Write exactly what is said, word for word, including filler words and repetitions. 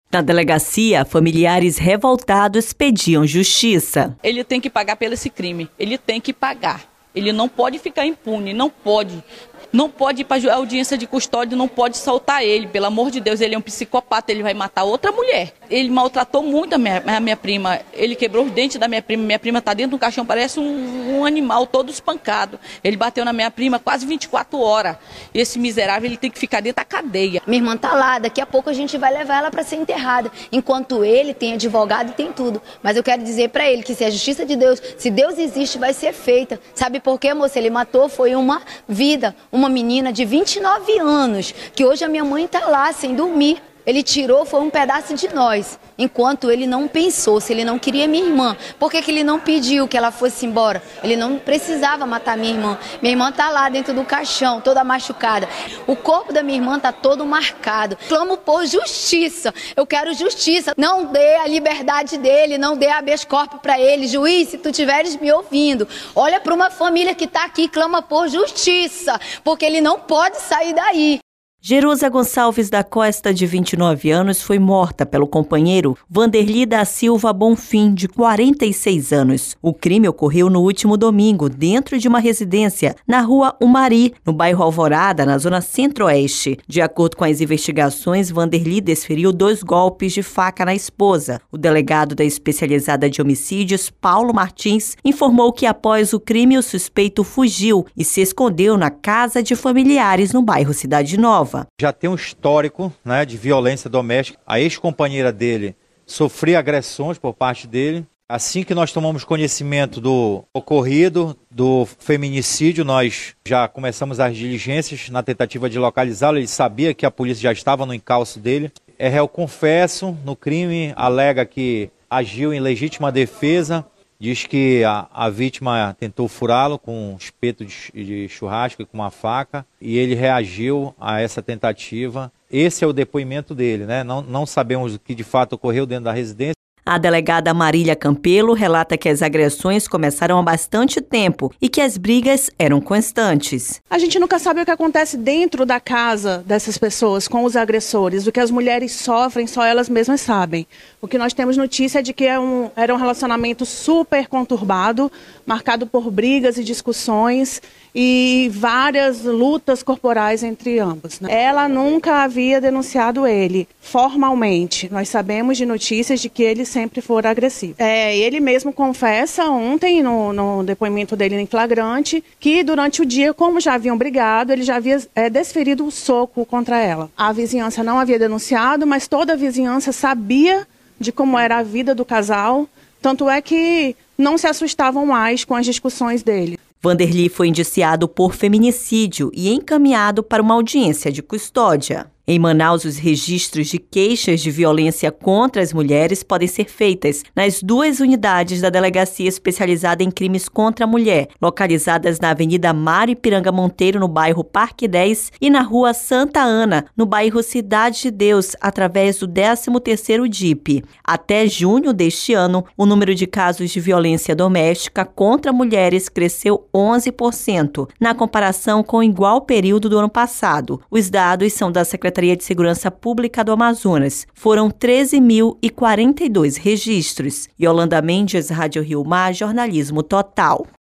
Na delegacia, familiares revoltados pediam justiça. Ele tem que pagar pelo esse crime, ele tem que pagar. Ele não pode ficar impune, não pode. Não pode ir para a audiência de custódia, não pode soltar ele. Pelo amor de Deus, ele é um psicopata, ele vai matar outra mulher. Ele maltratou muito a minha, a minha prima, ele quebrou os dentes da minha prima. Minha prima está dentro do caixão, parece um, um animal todo espancado. Ele bateu na minha prima quase vinte e quatro horas. Esse miserável, ele tem que ficar dentro da cadeia. Minha irmã está lá, daqui a pouco a gente vai levar ela para ser enterrada. Enquanto ele tem advogado e tem tudo. Mas eu quero dizer para ele que se a justiça de Deus, se Deus existe, vai ser feita. Sabe por quê, moça? Ele matou, foi uma vida, uma menina de vinte e nove anos, que hoje a minha mãe está lá sem dormir. Ele tirou, foi um pedaço de nós, enquanto ele não pensou, se ele não queria minha irmã. Por que que ele não pediu que ela fosse embora? Ele não precisava matar minha irmã. Minha irmã está lá dentro do caixão, toda machucada. O corpo da minha irmã está todo marcado. Clamo por justiça. Eu quero justiça. Não dê a liberdade dele, não dê habeas corpus para ele. Juiz, se tu estiveres me ouvindo, olha para uma família que está aqui, clama por justiça, porque ele não pode sair daí. Jerusa Gonçalves da Costa, de vinte e nove anos, foi morta pelo companheiro Vanderli da Silva Bonfim, de quarenta e seis anos. O crime ocorreu no último domingo, dentro de uma residência, na rua Umari, no bairro Alvorada, na zona centro-oeste. De acordo com as investigações, Vanderli desferiu dois golpes de faca na esposa. O delegado da especializada de homicídios, Paulo Martins, informou que após o crime o suspeito fugiu e se escondeu na casa de familiares no bairro Cidade Nova. Já tem um histórico, né, de violência doméstica. A ex-companheira dele sofria agressões por parte dele. Assim que nós tomamos conhecimento do ocorrido, do feminicídio, nós já começamos as diligências na tentativa de localizá-lo. Ele sabia que a polícia já estava no encalço dele. É réu confesso no crime, alega que agiu em legítima defesa. Diz que a, a vítima tentou furá-lo com um espeto de, de churrasco e com uma faca, e ele reagiu a essa tentativa. Esse é o depoimento dele, né? Não, não sabemos o que de fato ocorreu dentro da residência. A delegada Marília Campelo relata que as agressões começaram há bastante tempo e que as brigas eram constantes. A gente nunca sabe o que acontece dentro da casa dessas pessoas com os agressores. O que as mulheres sofrem, só elas mesmas sabem. O que nós temos notícia é de que é um, era um relacionamento super conturbado, marcado por brigas e discussões e várias lutas corporais entre ambos, né? Ela nunca havia denunciado ele formalmente. Nós sabemos de notícias de que ele sempre foi agressivo. É, ele mesmo confessa ontem, no, no depoimento dele em flagrante, que durante o dia, como já haviam brigado, ele já havia é, desferido um soco contra ela. A vizinhança não havia denunciado, mas toda a vizinhança sabia de como era a vida do casal, tanto é que não se assustavam mais com as discussões dele. Vanderli foi indiciado por feminicídio e encaminhado para uma audiência de custódia. Em Manaus, os registros de queixas de violência contra as mulheres podem ser feitas nas duas unidades da Delegacia Especializada em Crimes contra a Mulher, localizadas na Avenida Mário Ipiranga Monteiro, no bairro Parque dez, e na Rua Santa Ana, no bairro Cidade de Deus, através do décimo terceiro D I P. Até junho deste ano, o número de casos de violência doméstica contra mulheres cresceu onze por cento, na comparação com o igual período do ano passado. Os dados são da Secretaria de Segurança Pública do Amazonas. Foram treze mil e quarenta e dois registros. Yolanda Mendes, Rádio Rio Mar, Jornalismo Total.